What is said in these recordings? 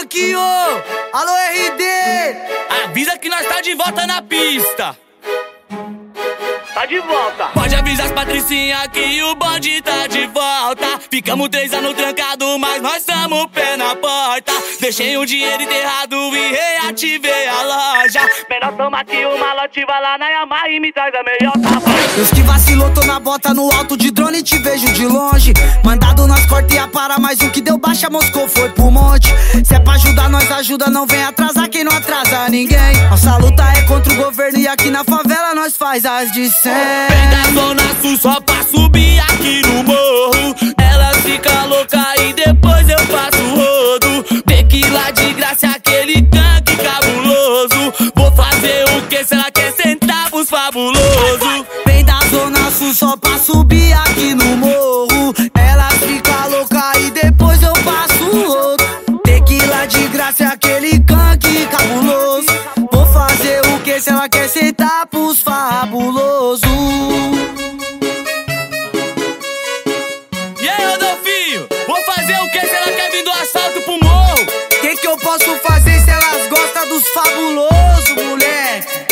Maquio, alô RD. Avisa que nós tá de volta na pista. Tá de volta. Pode avisar as patricinha que o bonde tá de volta. Ficamos 3 anos trancados, mas nós tamo pé na porta. Deixei o dinheiro enterrado e reativei a loja. Menor toma aqui o malote, vai lá na Yamaha e me traz a meiota. Deus que vacilou, tô na bota no alto de drone e te vejo de longe. Mandado nós corta e a para, mais um que deu baixa, Moscou foi pro monte. Se é pra ajudar, nós ajuda, não vem atrasar quem não atrasa ninguém. Nossa luta é contra o governo e aqui na favela nós faz as de 100. Vem da zona sul só pra subir aqui no morro. Ela fica louca e depois eu faço rodo. Tequila de graça, aquele tanque cabuloso. Vou fazer o que se ela quer centavos fabuloso. Vem da zona sul só pra subir aqui no morro. Ela fica louca e depois eu faço rodo. Tequila de graça, aquele tanque cabuloso. Vou fazer o que se ela quer sentar pros fabulosos. E aí, Rodolfinho, vou fazer o que se ela quer vir do assalto pro morro? Que eu posso fazer se elas gostam dos fabulosos, moleque?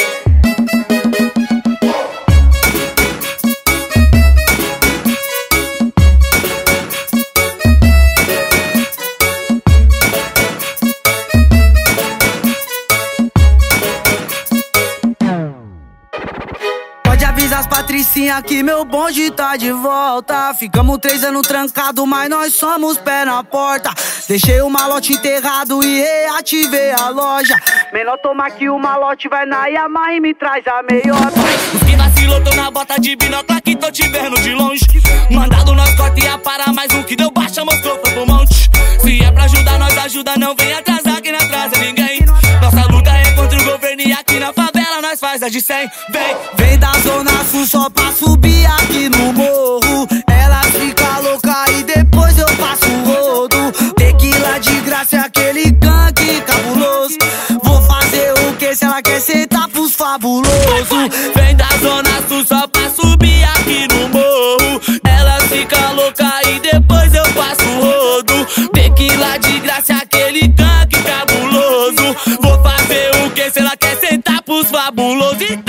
Pode avisar as patricinha que meu bonde tá de volta. Ficamos 3 anos trancados, mas nós somos pé na porta. Deixei o malote enterrado e reativei a loja. Menor toma aqui o malote, vai na Yamaha e me traz a meiota. Os que vacilou, tô na bota de binóculo que tô te vendo de longe. Mandado nós corta e a para, mais um que deu baixa, Moscou foi pro monte. Se é pra ajudar, nós ajuda, não vem atrasar quem não atrasa ninguém. Nossa luta é contra o governo e aqui na favela nós faz a de 100. Vem da zona sul só pra subir aqui no morro. Ela fica louca e depois eu faço rodo. Tequila de graça, aquele gangue cabuloso. Vou fazer o que se ela quer sentar pros fabulosos. Vem da zona sul só pra subir aqui no morro. Ela fica louca e depois eu faço rodo. Tequila de graça, aquele gangue cabuloso. Vou fazer o que se ela quer sentar pros fabulosos.